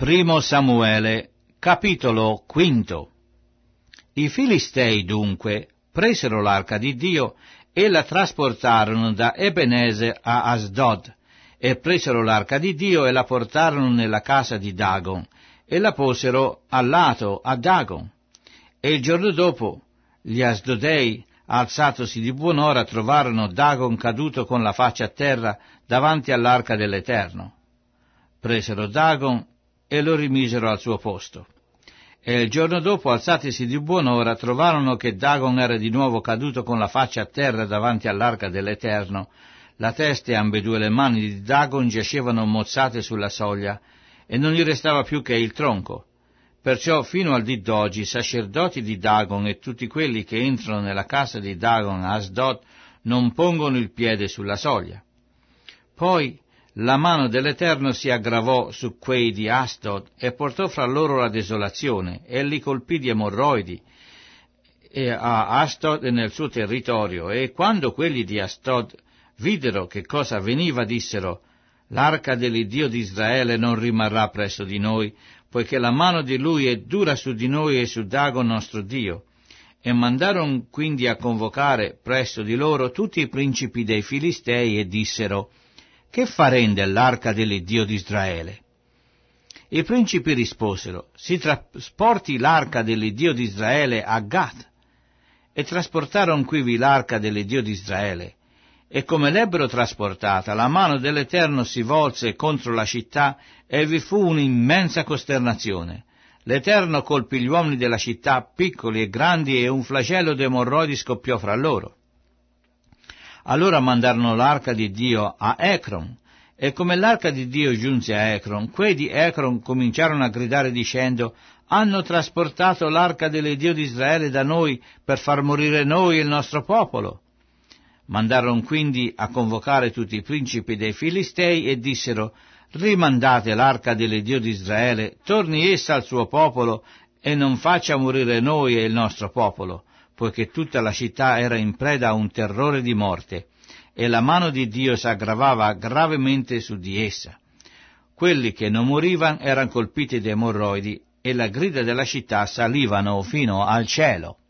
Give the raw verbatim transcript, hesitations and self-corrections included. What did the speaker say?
Primo Samuele, capitolo quinto. I Filistei dunque presero l'arca di Dio e la trasportarono da Ebenezer a Asdod, e presero l'arca di Dio e la portarono nella casa di Dagon, e la posero al lato a Dagon. E il giorno dopo gli Asdodei, alzatosi di buon'ora, trovarono Dagon caduto con la faccia a terra davanti all'arca dell'Eterno. Presero Dagon e lo rimisero al suo posto. E il giorno dopo, alzatisi di buon'ora, trovarono che Dagon era di nuovo caduto con la faccia a terra davanti all'arca dell'Eterno. La testa e ambedue le mani di Dagon giacevano mozzate sulla soglia, e non gli restava più che il tronco. Perciò fino al dì d'oggi i sacerdoti di Dagon e tutti quelli che entrano nella casa di Dagon a Asdod non pongono il piede sulla soglia. Poi la mano dell'Eterno si aggravò su quei di Asdod e portò fra loro la desolazione, e li colpì di emorroidi e a Asdod e nel suo territorio. E quando quelli di Asdod videro che cosa avveniva, dissero: l'arca dell'Iddio di Israele non rimarrà presso di noi, poiché la mano di lui è dura su di noi e su Dagon nostro Dio. E mandarono quindi a convocare presso di loro tutti i principi dei Filistei e dissero: che faremo dell'arca dell'Iddio di Israele? I principi risposero: si trasporti l'arca dell'Iddio di Israele a Gat. E trasportarono quivi l'arca dell'Iddio di Israele. E come l'ebbero trasportata, la mano dell'Eterno si volse contro la città, e vi fu un'immensa costernazione. L'Eterno colpì gli uomini della città, piccoli e grandi, e un flagello d'emorroidi scoppiò fra loro. Allora mandarono l'arca di Dio a Ecron, e come l'arca di Dio giunse a Ecron, quei di Ecron cominciarono a gridare dicendo: hanno trasportato l'arca dell'Iddio di Israele da noi per far morire noi e il nostro popolo. Mandarono quindi a convocare tutti i principi dei Filistei e dissero: rimandate l'arca dell'Iddio di Israele, torni essa al suo popolo e non faccia morire noi e il nostro popolo, poiché tutta la città era in preda a un terrore di morte, e la mano di Dio s'aggravava gravemente su di essa. Quelli che non morivano erano colpiti da emorroidi, e la grida della città salivano fino al cielo.